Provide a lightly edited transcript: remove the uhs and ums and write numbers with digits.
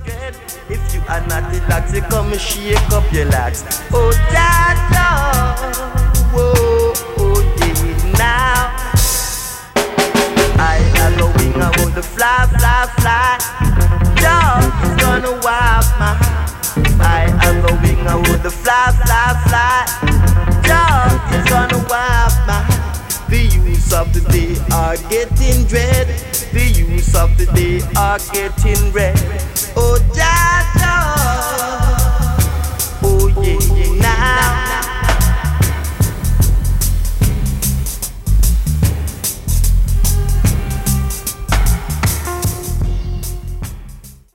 dread. If you are not relaxed, you come and shake up your legs. Oh, Jah, whoa, oh yeah, now. I am going, I want to fly, fly, fly. Jah is gonna wipe my heart. I am going, I want to fly, fly, fly. Jah is gonna wipe my heart. The youths of the day are getting dread. The youths of the day are getting red. Oh, Jah.